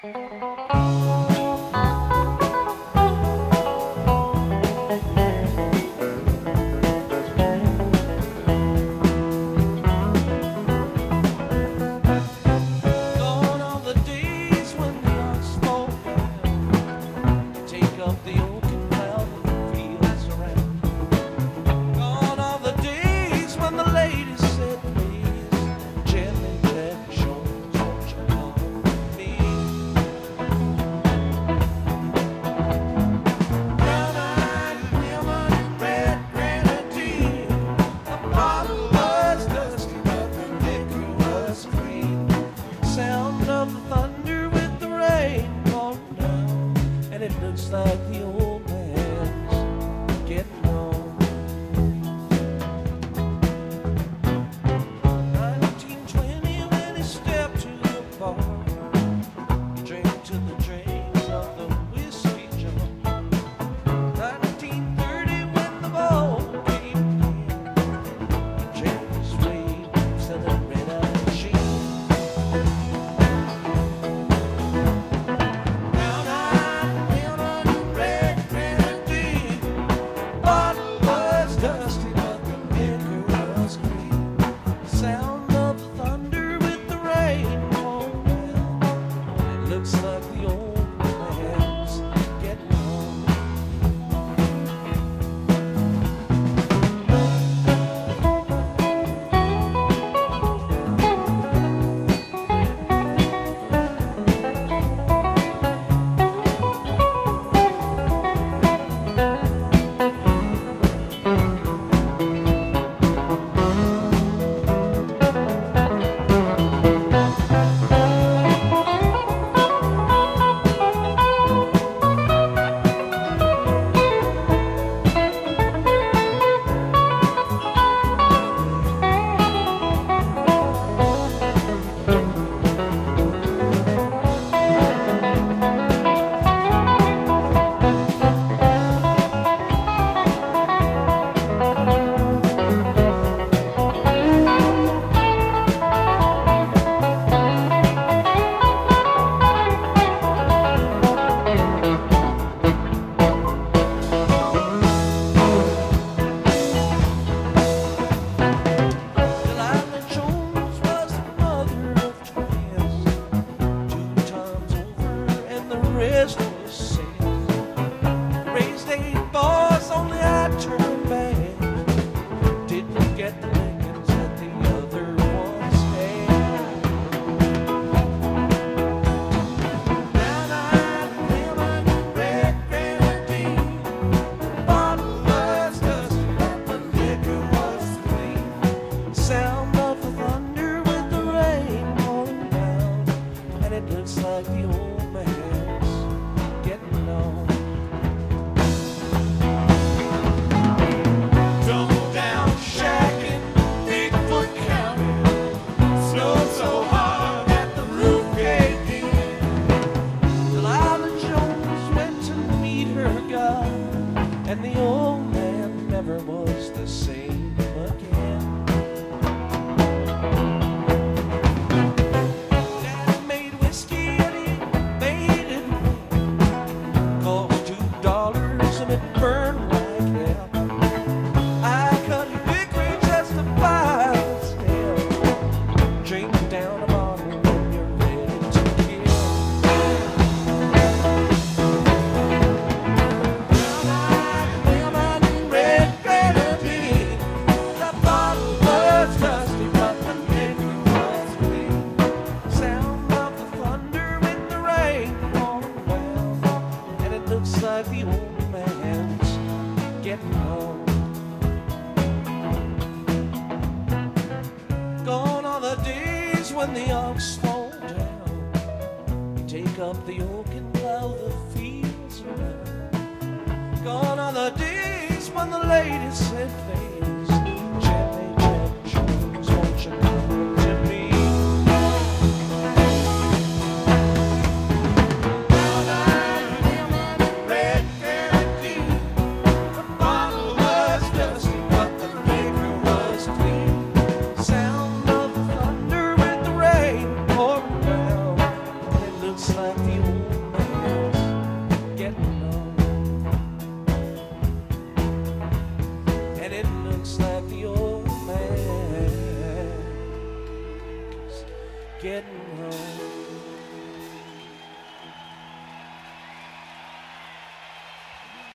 when the ox fall down. Take up the yoke and plow the fields around. Gone are the days when the ladies said things. Gently, Jack Jones, won't you come to me? Red Caribbean. The bottle was dusty, but the liquor was clean. Sound of the thunder with the rain pouring down. It looks like the getting home.